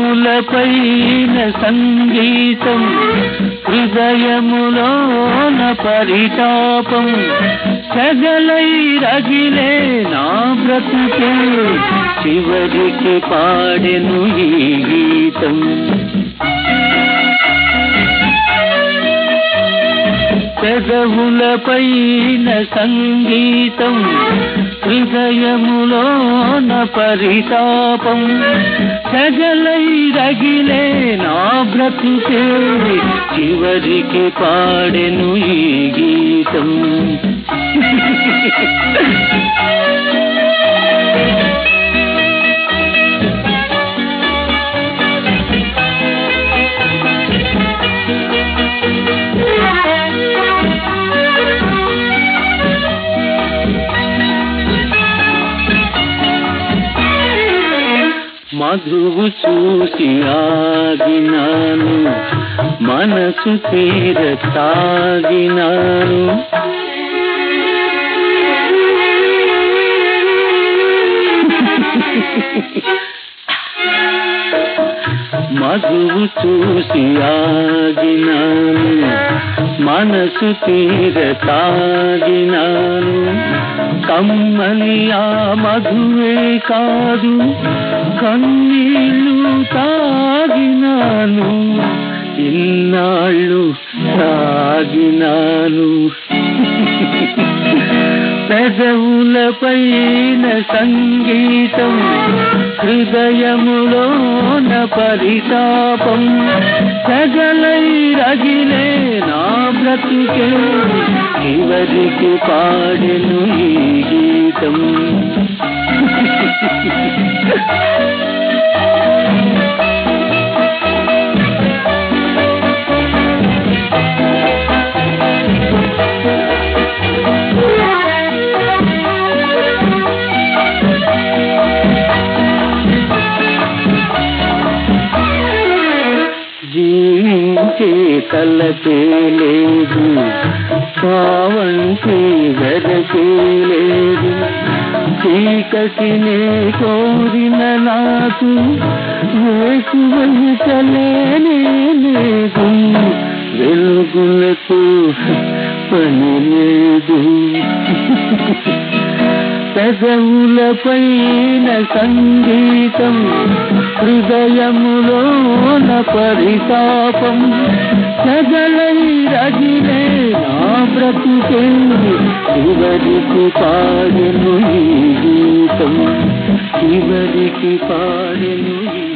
పెదవులపైన సంగీతం, హృదయములోన పరితాపం, సగలై రగిలే నా బ్రతుకే చివరికి పాడెను ఈ గీతం. పెదవులపైన సంగీతం, హృదయములోన పరితాపం, సగలై రగిలే నా బ్రతుకే చివరికి పాడెను ఈ గీతం. మధువు చూసి ఆగినాను, మనసు తీర తాగినాను. మధువు చూసి ఆగినాను, మనసు తీర తాగినాను. కమ్మని ఆ మధువే కాదు, కన్నీళ్ళు తాగినాను, ఇన్నాళ్ళు తాగినాను. పెదవులపైన సంగీతం, హృదయములోన పరితాపం, సగలై రగిలే నా బ్రతుకే చివరికి పాడెను ఈ గీతం. జీవించే తలకే లేదు, పావంటే వెదకే లేదు. చీకటినే కోరిన నాకు వేకువైతలేనే లేదు, వెలుగులకు పని లేదు. పెదవులపైన సంగీతం, హృదయములోన పరితాపం, సగలై రగిలే నా బ్రతుకే చివరికి పాడెను ఈ గీతం, చివరికి పాడెను.